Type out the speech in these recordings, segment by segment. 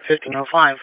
1505.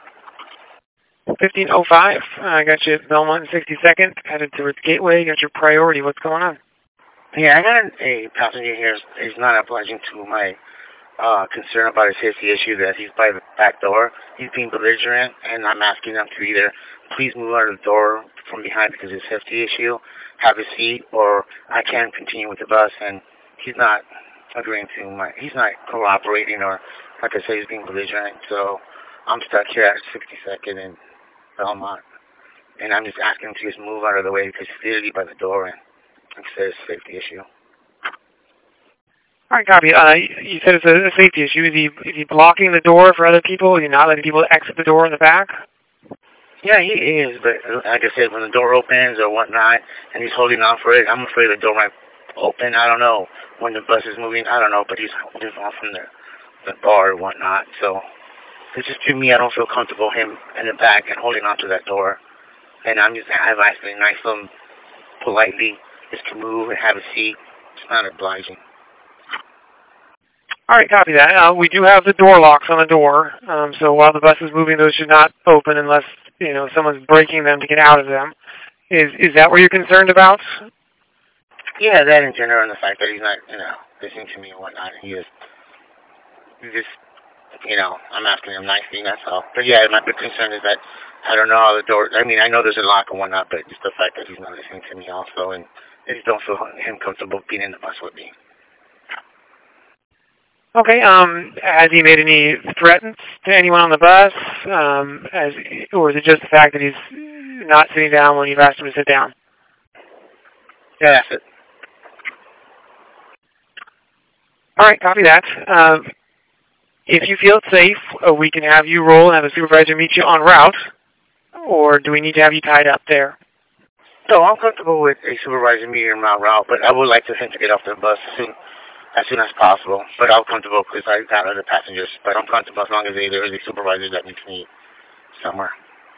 1505. I got you at Belmont in 62nd, headed towards Gateway. Got your priority. What's going on? Yeah, I got a passenger here. He's not obliging to my concern about a safety issue that he's by the back door. He's being belligerent, and I'm asking him to either please move out of the door from behind because it's a safety issue, have a seat, or I can't continue with the bus. And he's not agreeing to he's not cooperating, or like I say, he's being belligerent. So I'm stuck here at 62nd in Belmont, and I'm just asking him to just move out of the way because he's literally by the door, and like I said, it's a safety issue. All right, copy. You said it's a safety issue. Is he blocking the door for other people? Is he not letting people exit the door in the back? Yeah, he is, but like I said, when the door opens or whatnot, and he's holding on for it, I'm afraid the door might open. I don't know. When the bus is moving, I don't know, but he's holding on from the bar or whatnot. So it's just, to me, I don't feel comfortable him in the back and holding on to that door. And I've actually nice him politely just to move and have a seat. It's not obliging. All right, copy that. We do have the door locks on the door, so while the bus is moving, those should not open unless someone's breaking them to get out of them. Is that what you're concerned about? Yeah, that in general, and the fact that he's not listening to me and whatnot. He just I'm asking him nicely, that's all. But yeah, my big concern is that I don't know how the door. I mean, I know there's a lock and whatnot, but just the fact that he's not listening to me also, and I just don't feel him comfortable being in the bus with me. Okay, has he made any threats to anyone on the bus? Or is it just the fact that he's not sitting down when you've asked him to sit down? Yeah, that's it. All right, copy that. If you feel safe, we can have you roll and have a supervisor meet you en route, or do we need to have you tied up there? No, I'm comfortable with a supervisor meeting him en route, but I would like him to get off the bus as soon as possible. But I'm comfortable because I got other passengers. But I'm comfortable as long as there is a supervisor that meets me somewhere.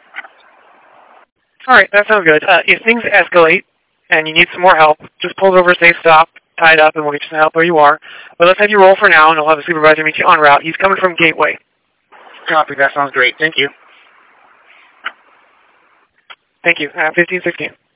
All right, that sounds good. If things escalate and you need some more help, just pull over a safe stop, tied up, and we'll get you some help where you are. But let's have you roll for now, and I'll have a supervisor meet you en route. He's coming from Gateway. Copy. That sounds great. Thank you. Thank you. 1516.